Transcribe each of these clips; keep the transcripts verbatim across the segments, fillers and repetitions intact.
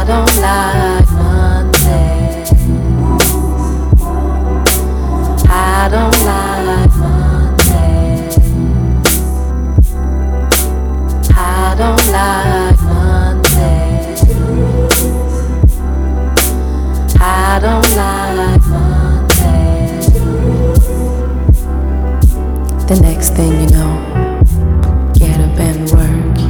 don't like Mondays. I don't like Mondays. I don't like Mondays. I don't like Mondays. The next thing you know, get up and work.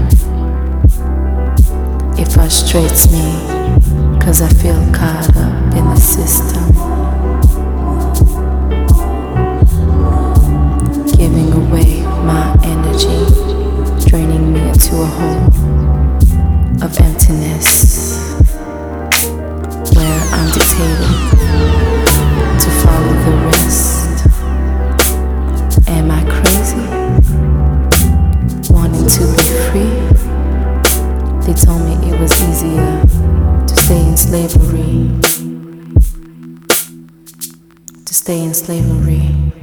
It frustrates me, cause I feel caught up in the system, giving away my energy, draining me into a hole of emptiness, where I'm dictated to follow the rest. Am I crazy? Wanting to be free? They told me it was easier to stay in slavery, to stay in slavery.